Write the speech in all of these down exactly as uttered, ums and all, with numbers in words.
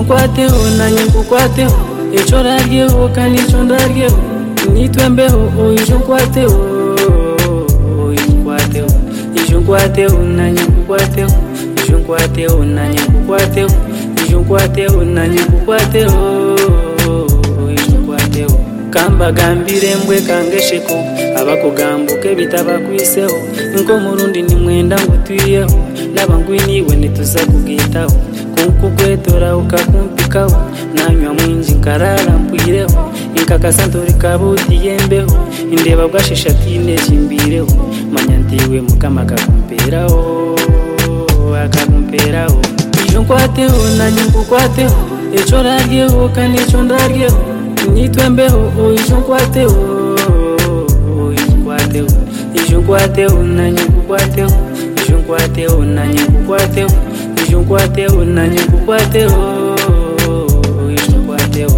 nkwateho nanjye nkukwateho ejo raryeho kandi ejo ndaryeho nitwembeho ejo nkwateho ejo nkwateho ejo nkwateho nanjye nkukwateho ejo nkwateho nanjye nkukwateho ejo nkwateho nanjye nkukwateho ejo nkwateho kambagambire mbwe kangesheko abakugambuke bitabakwiseho nko murundi ni mwenda ngutwiyeho nabangwiniwe nituzakugitaho kukugwetora ukakumpikaho nanywa mwinji nkarara mpwireho inkakasantori kabuti yembeho indeba bwashisha tine jimbireho manya ndiwe mukama akakumperaho akakumperaho ejo nkwateho nanjye nkukwateho ejo raryeho kandi ejo ndaryeho nitwembeho ejo nkwateho ejo nkwateho ejo nkwateho nanjye nkukwateho ejo nkwateho nanjye nkukwateho ejo nkwateho nanjye nkukwateho ejo nkwateho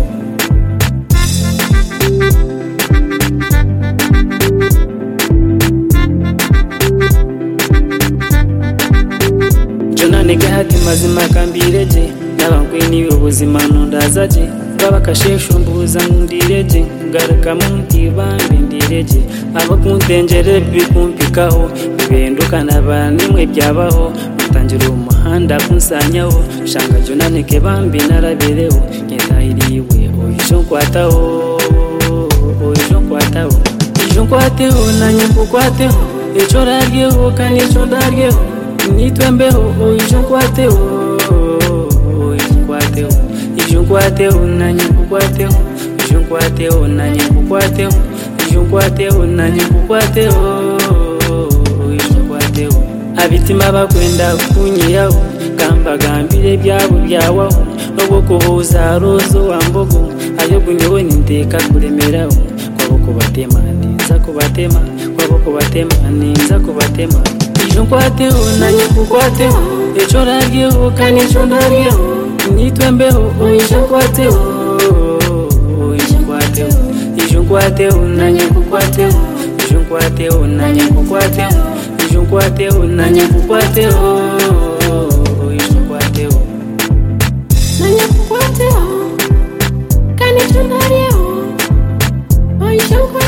jonanege hati mazima kambireje n'abangwini ubuzima nundazaje babakashesho mbuza ngundireje kugaruka mu ntibambe ndireje abakundenjere bikumpikaho bibenduka n'abanimwe byabaho mutangira umuhanda kunsanyaho shanga jonanege bambi narabereho nyetahiriwe ejo nkwataho ejo nkwataho ejo nkwateho nanjye nkukwateho ejo raryeho kandi ejo ndaryeho nitwembeho ejo nkwateho ejo nkwateho ejo nkwateho nanjye nkukwateho ejo nkwateho nanjye nkukwateho ejo nkwateho nanjye nkukwateho ejo nkwateho abitima bakwenda kunyiyaho kambagambire byabo byawaho nubwo kubuza rozo wambogo ayo gunyewe ninteka kuremeraho kwabo kubatema ninza kubatema kwabo kubatema ninza kubatema ejo nkwateho nanjye nkukwateho ejo raryeho kandi ejo ndaryeho nitwembeho ejo nkwateho ejo nkwateho ejo nkwateho nanjye nkukwateho ejo nkwateho nanjye nkukwateho ejo nkwateho nanjye nkukwateho ejo nkwateho nanjye nkukwateho kandi ejo ndaryeho ejo nkwateho